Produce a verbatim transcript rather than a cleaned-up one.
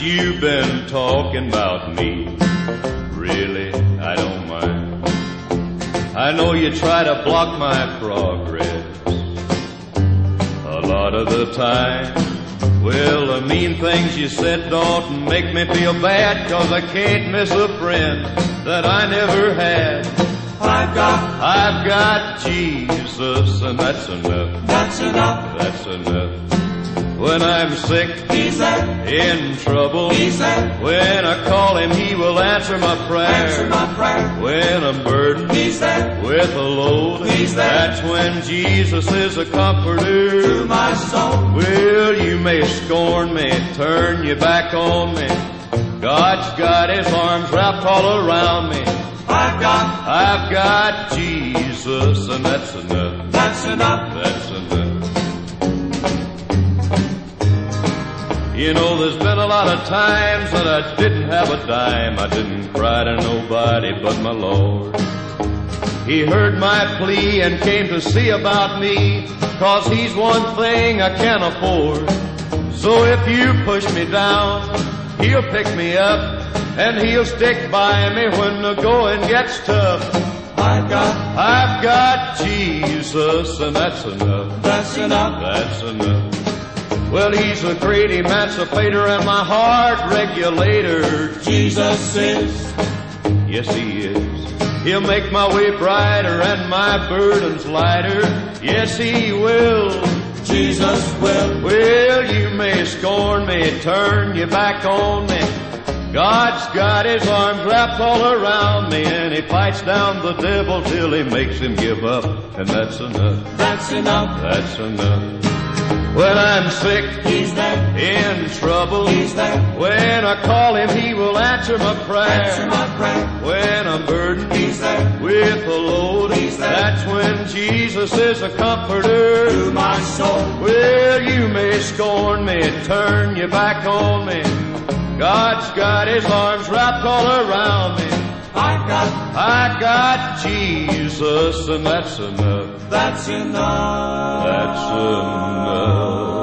you've been talking about me. Really, I don't mind. I know you try to block my progress a lot of the time. Well, the mean things you said don't make me feel bad, 'cause I can't miss a friend that I never had. I've got, I've got Jesus, and that's enough. that's enough. That's enough. When I'm sick, He's there, in trouble, He's there. when I call Him, He will answer my prayer. Answer my prayer. When I'm burdened He's there, with a load, He's there. that's when Jesus is a comforter. to my soul. Well, you may scorn me, turn your back on me. God's got His arms wrapped all around me. I've got, I've got Jesus, and that's enough. that's enough. That's enough. You know, there's been a lot of times that I didn't have a dime. I didn't cry to nobody but my Lord. He heard my plea and came to see about me, 'cause He's one thing I can't afford. So if you push me down, He'll pick me up, and He'll stick by me when the going gets tough. I've got, I've got Jesus, and that's enough. that's enough. That's enough. Well, He's a great emancipator and my heart regulator. Jesus is, Yes, He is. He'll make my way brighter and my burdens lighter. Yes, He will. Jesus will. Well, you may scorn me, turn your back on me. God's got His arms wrapped all around me, and He fights down the devil till He makes him give up. And that's enough. That's enough. That's enough. When I'm sick, He's there, in trouble, He's there. when I call Him, He will answer my prayer. Answer my prayer. When I'm burdened He's there, with a load, He's there. that's when Jesus is a comforter. to my soul. Well, you may scorn me, turn your back on me. God's got His arms wrapped all around me. I've got, I got Jesus, and that's enough. that's enough. That's enough.